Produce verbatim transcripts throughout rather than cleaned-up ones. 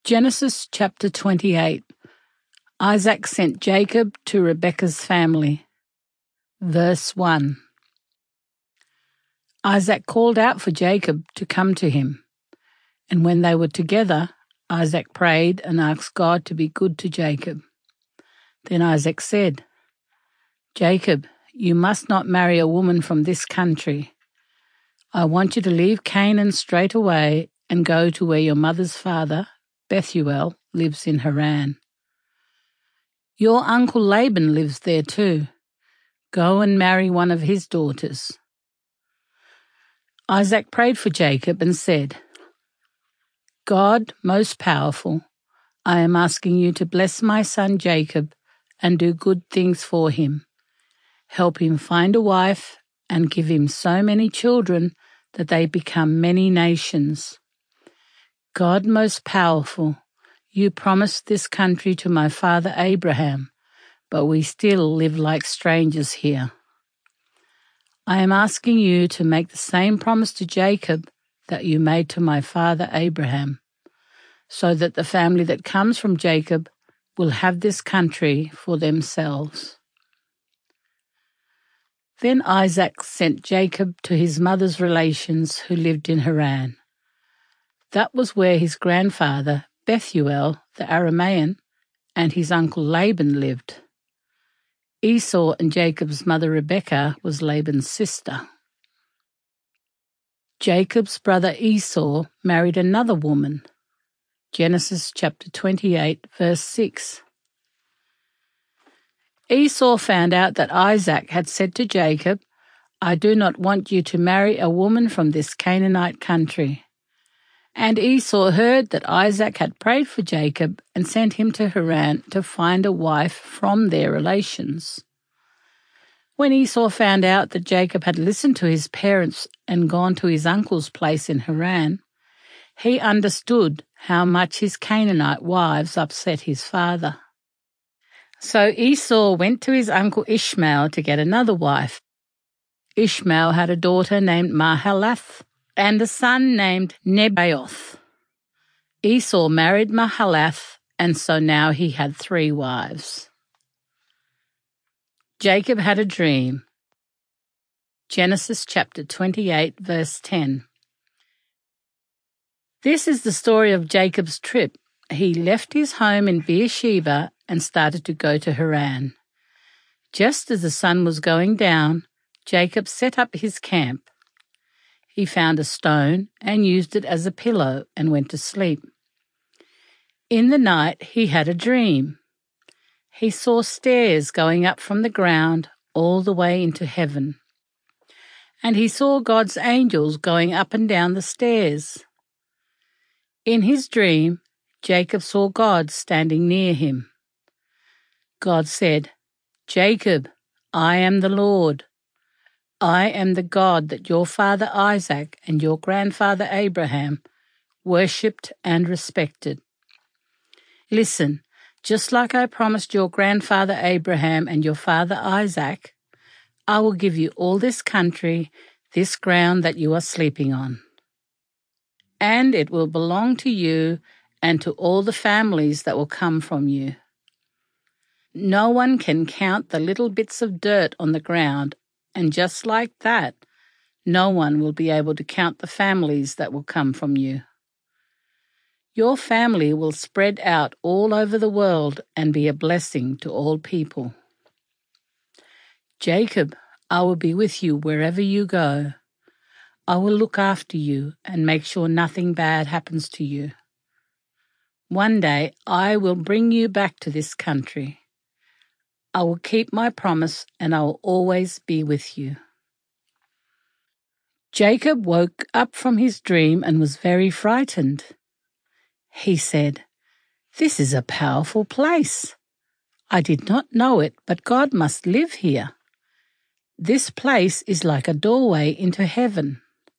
Genesis chapter twenty-eight. Isaac sent Jacob to Rebekah's family. Verse one. Isaac called out for Jacob to come to him. And when they were together, Isaac prayed and asked God to be good to Jacob. Then Isaac said, Jacob, you must not marry a woman from this country. I want you to leave Canaan straight away and go to where your mother's father, Bethuel, lives in Haran. Your uncle Laban lives there too. Go and marry one of his daughters. Isaac prayed for Jacob and said, God, most powerful, I am asking you to bless my son Jacob and do good things for him. Help him find a wife and give him so many children that they become many nations. God, most powerful, you promised this country to my father Abraham, but we still live like strangers here. I am asking you to make the same promise to Jacob that you made to my father Abraham, so that the family that comes from Jacob will have this country for themselves. Then Isaac sent Jacob to his mother's relations who lived in Haran. That was where his grandfather, Bethuel the Aramean, and his uncle Laban lived. Esau and Jacob's mother Rebekah was Laban's sister. Jacob's brother Esau married another woman. Genesis chapter twenty-eight, verse six. Esau found out that Isaac had said to Jacob, I do not want you to marry a woman from this Canaanite country. And Esau heard that Isaac had prayed for Jacob and sent him to Haran to find a wife from their relations. When Esau found out that Jacob had listened to his parents and gone to his uncle's place in Haran, he understood how much his Canaanite wives upset his father. So Esau went to his uncle Ishmael to get another wife. Ishmael had a daughter named Mahalath and a son named Nebaioth. Esau married Mahalath, and so now he had three wives. Jacob had a dream. Genesis chapter twenty-eight, verse ten. This is the story of Jacob's trip. He left his home in Beersheba and started to go to Haran. Just as the sun was going down, Jacob set up his camp. He found a stone and used it as a pillow and went to sleep. In the night he had a dream. He saw stairs going up from the ground all the way into heaven. And he saw God's angels going up and down the stairs. In his dream, Jacob saw God standing near him. God said, Jacob, I am the Lord. I am the God that your father Isaac and your grandfather Abraham worshipped and respected. Listen, just like I promised your grandfather Abraham and your father Isaac, I will give you all this country, this ground that you are sleeping on. And it will belong to you and to all the families that will come from you. No one can count the little bits of dirt on the ground, and just like that, no one will be able to count the families that will come from you. Your family will spread out all over the world and be a blessing to all people. Jacob, I will be with you wherever you go. I will look after you and make sure nothing bad happens to you. One day I will bring you back to this country. I will keep my promise and I will always be with you. Jacob woke up from his dream and was very frightened. He said, This is a powerful place. I did not know it, but God must live here. This place is like a doorway into heaven.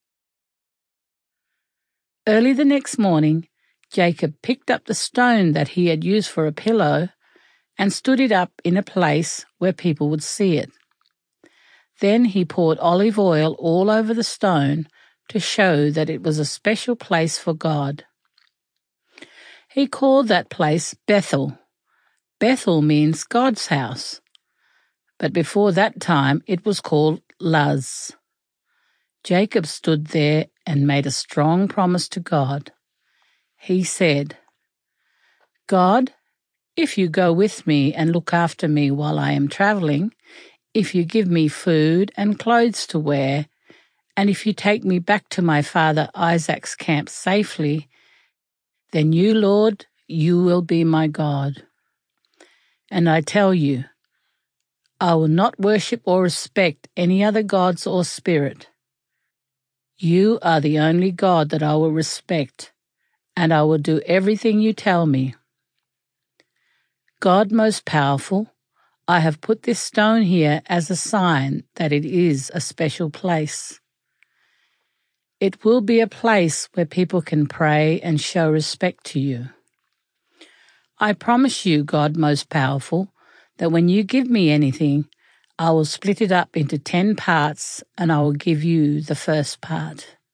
Early the next morning, Jacob picked up the stone that he had used for a pillow and stood it up in a place where people would see it. Then he poured olive oil all over the stone to show that it was a special place for God. He called that place Bethel. Bethel means God's house, but before that time it was called Luz. Jacob stood there and made a strong promise to God. He said, God, if you go with me and look after me while I am traveling, if you give me food and clothes to wear, and if you take me back to my father Isaac's camp safely, then you, Lord, you will be my God. And I tell you, I will not worship or respect any other gods or spirit. You are the only God that I will respect, and I will do everything you tell me. God most powerful, I have put this stone here as a sign that it is a special place. It will be a place where people can pray and show respect to you. I promise you, God most powerful, that when you give me anything, I will split it up into ten parts and I will give you the first part.